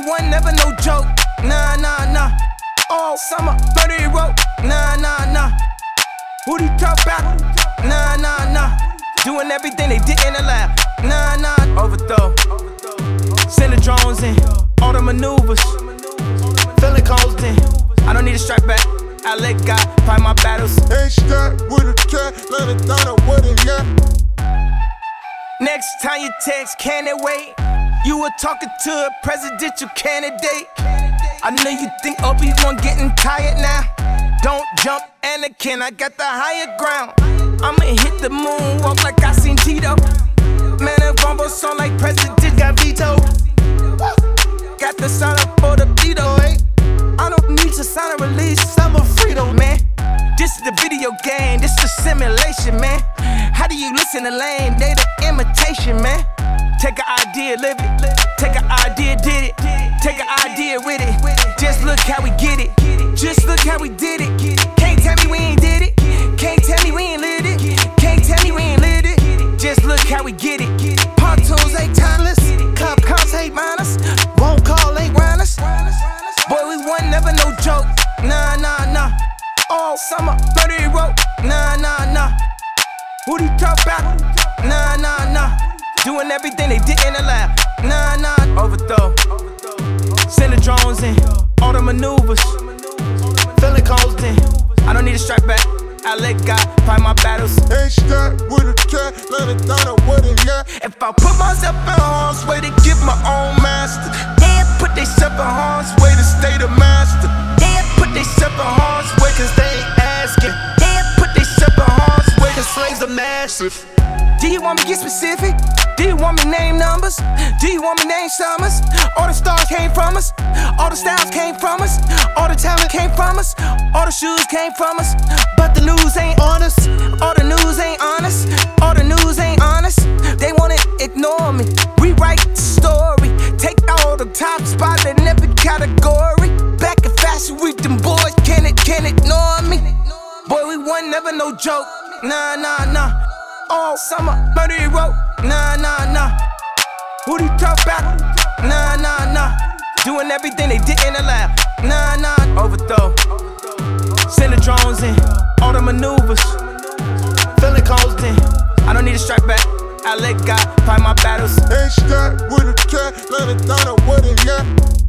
one, never no joke. Nah, nah, nah. All summer, murder he wrote. Nah, nah, nah. Who do you talk about? Nah, nah, nah. Doing everything they didn't allow. Nah, nah. Overthrow. Send the drones in. All the maneuvers. Feeling cold in. I don't need a strike back. I let God fight my battles. Ain't strapped with a cat, let it down with it, yeah. Next time you text, can it wait? You were talking to a presidential candidate. I know you think Obi-Wan getting tired now. Don't jump, Anakin, I got the higher ground. I'ma hit the moon, walk like I seen Tito. Man, a rumble song like president got vetoed. Got the sign up for the veto, eh? I don't need to sign a release, I'm a Frito, man. This is the video game, this is simulation, man. How do you listen to lame? They the imitation, man. Take an idea, live it. Take an idea, did it. Take an idea with it. Just look how we get it. Just look how we did it. Can't tell me we ain't did it. Can't tell me we ain't lit it. Can't tell me we ain't lit it. Just look how we get it. Pontoons ain't timeless. Cop cops hate minus. Won't call, ain't rhiners. Boy, we won, never no joke. Nah, nah, nah. All summer, murder he wrote. Nah, nah, nah. Who do you talk about? Nah, nah, nah. Doing everything they didn't allow. Nah, nah. Overthrow. Send the drones in. All the maneuvers. Feeling cold in. I don't need a strike back. I let God fight my battles. Ain't strapped with a cat, let it down with it, yeah. If I put myself in harm's way to get my own master, they put themselves in harm's way to stay the master. They put themselves in harm's way cause they ain't asking. They put themselves in harm's way cause slaves are massive. Do you want me to get specific? Do you want me to name numbers? Do you want me to name summers? All the stars came from us. All the styles came from us. All the talent came from us. All the shoes came from us. But the news ain't on us. All the news ain't honest. All the news ain't honest. They wanna ignore me. Rewrite the story. Take all the top spots in every category. Back in fashion week, them boys can't ignore me. Boy, we won, never no joke. Nah, nah, nah. All summer, murder he wrote. Nah, nah, nah. Who do you talk about? Nah, nah, nah. Doing everything they didn't allow. Nah, nah. Overthrow. Send the drones in. All the maneuvers. Feeling cold in. I don't need a strike back. I let God fight my battles. Ain't strapped with a cat, let it down with it, yeah.